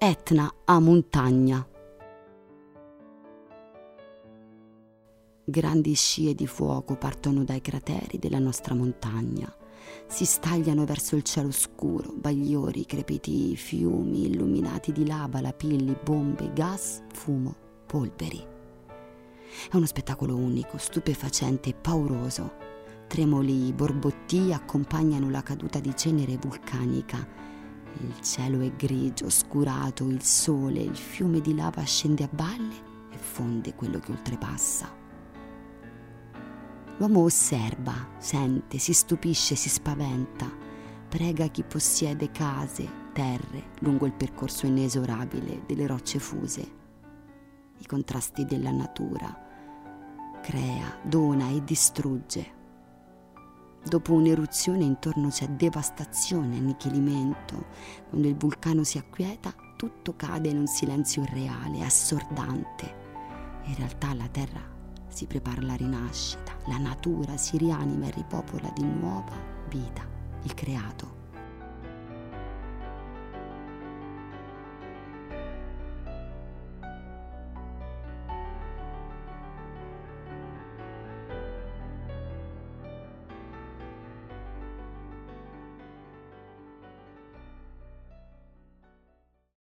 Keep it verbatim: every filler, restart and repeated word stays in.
Etna a montagna. Grandi scie di fuoco partono dai crateri della nostra montagna, si stagliano verso il cielo scuro, bagliori, crepiti, fiumi illuminati di lava, lapilli, bombe, gas, fumo, polveri. È uno spettacolo unico, stupefacente e pauroso. Tremoli, borbottii accompagnano la caduta di cenere vulcanica. Il cielo è grigio, oscurato, il sole, il fiume di lava scende a valle e fonde quello che oltrepassa. L'uomo osserva, sente, si stupisce, si spaventa, prega chi possiede case, terre, lungo il percorso inesorabile delle rocce fuse. I contrasti della natura, crea, dona e distrugge. Dopo un'eruzione intorno c'è devastazione, annichilimento. Quando il vulcano si acquieta, tutto cade in un silenzio irreale, assordante. In realtà la terra si prepara alla rinascita, la natura si rianima e ripopola di nuova vita, il creato.